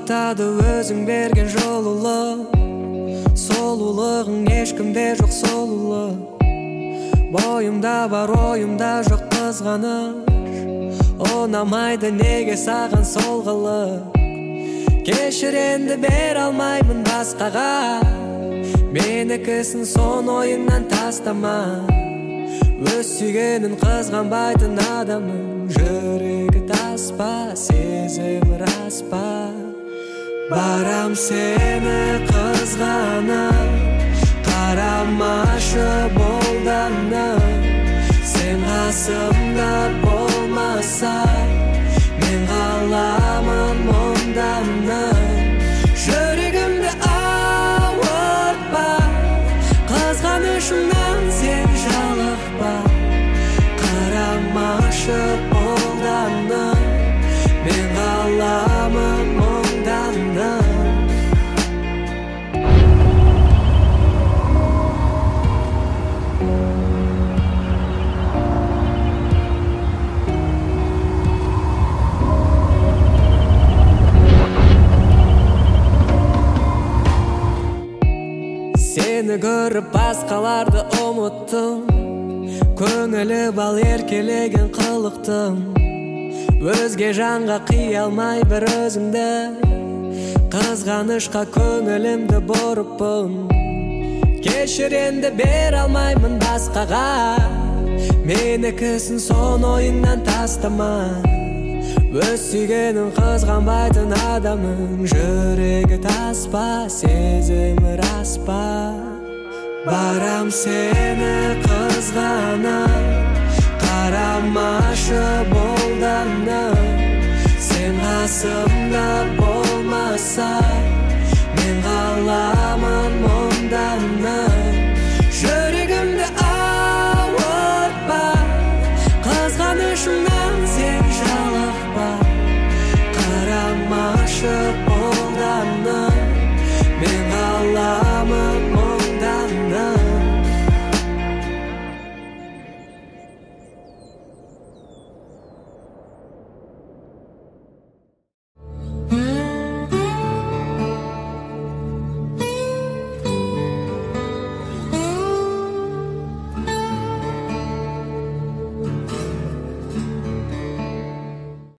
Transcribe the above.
Мақтады өзің берген жолылық, солулығың ешкімде жоқ солулық. Бойымда бар ойымда жоқ қызғаныш, ұнамайды неге саған сол қылық. Кешір енді бер алмаймын басқаға, менікісін сон ойыңнан тастама. Өз сүйгенін қызғанбайтын адамның жүрегі тас па, сезімі рас па? Барам сені қызғанып, қарамашы болданып. Сен қасымда болмасаң, мен қаламын мұнданып. Жүрегімді ауыртпа, қызғанышымнан сен жалықпа. Қарамашы болданып, мен қаламын мұнданып. Сені көріп басқаларды ұмыттым, көңілі бал еркелеген қылықтым. Өзге жанға қия алмай бір өзіңді, қызғанышқа көңілімді бұрыппын. Кешір енді бер алмаймын басқаға, менікісін сон ойыңнан тастама. Өз сүйгенін қызғанбайтын адамның жүрегі тас па, сезімі рас па? Барам сені қызғанып, қарамашы болданып. Сен қасымда болмасаң, мен қаламын мұнданып.